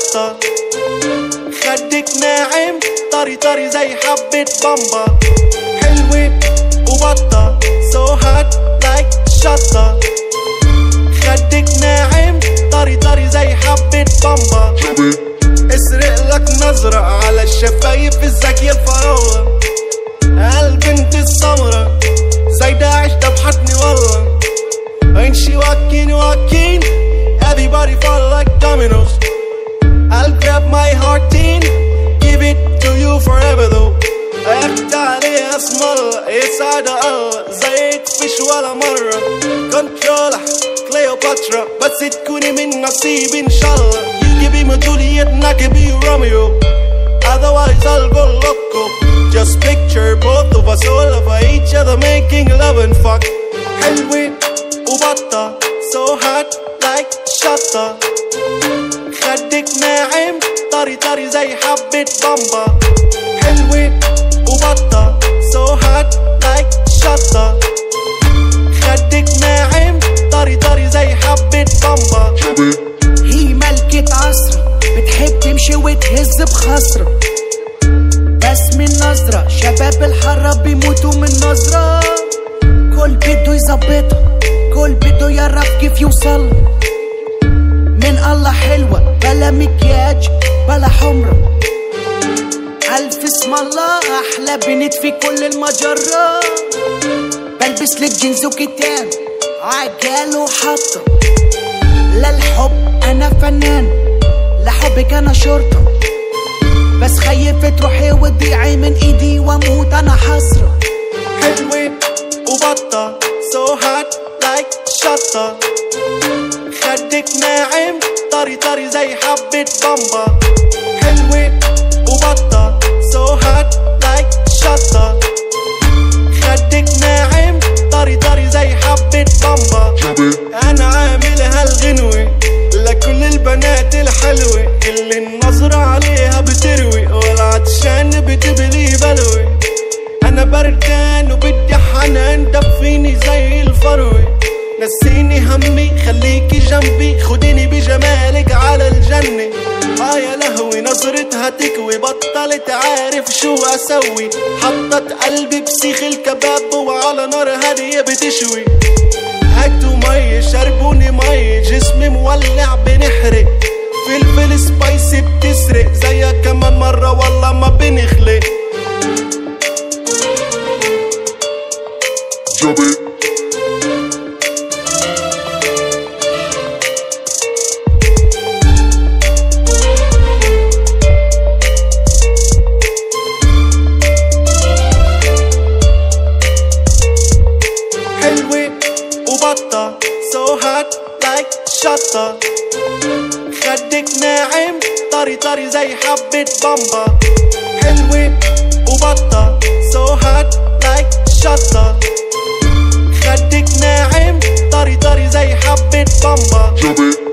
شطة، خدك ناعم طري طري زي حبة بامبا، حلوة وبطة so hot like شطة، خدك ناعم طري طري زي حبة بامبا، اسرق لك نظرة على الشفايف الزكية الفراولة، هالبنت السمرة زي داعش دبحتني والله، ain't she walking everybody fall like dominoes, I'll grab my heartine give it to you forever though، اخد عليها اسم الله يسعد الله زي تفش ولا مرة، كنترولة كليوباترا بس تكوني من نصيبي ان شاء الله، you give me Juliet and I can be Romeo, otherwise I'll go loco, just picture both of us all over each other making love and fuck، حلوة وبطة so hot like شطة، خدك ناعم طري طري زي حبة بامبا، حلوة وبطة so hot like شطة، خدك ناعم طري طري زي حبة بامبا، هي ملكة عصر بتحب تمشي وتهز بخصرة، بس من نظرة شباب الحارة بيموتوا من نظرة، كل بده يظبطها كل بده يعرف كيف يوصل، من الله حلوة بلا مكياج بلا حمرة، ألف اسم الله أحلى بنت في كل المجرة، بلبس لك جينز وكتان عجال وحطة، للحب أنا فنان لحبك أنا شرطة، بس خيفت روحي وتضيعي من إيدي وأموت أنا حسرة، حلوة وبطة so hot like شطة، خدك ناعم طري طري زي حبة بامبا، حلوة وبطة so hot like شطة، خدك ناعم طري طري زي حبة بامبا، أنا عامل هالغنوة لكل البنات الحلوة اللي النظرة عليها بتروي والعطشان بتبلي بلوي، أنا بردان وبدي حنان دفيني زي الفروة، نسيني همي خليكي جنبي خديني بجمالك على الجنة، يا لهوي نظرتها تكوي بطلت عارف شو أسوي، حطت قلبي بسيخ الكباب وعلى نار هادية بتشوي، هاتوا مي شربوني مي جسمي مولع بنحرق، فلفل سبايسي بتسرق زيها كمان مرة والله ما بنخلق، حلوة وبطة so hot like شطة، خدك ناعم طري طري زي حبة بامبا، حلوة وبطة so hot like شطة، خدك ناعم طري طري زي حبة بامبا.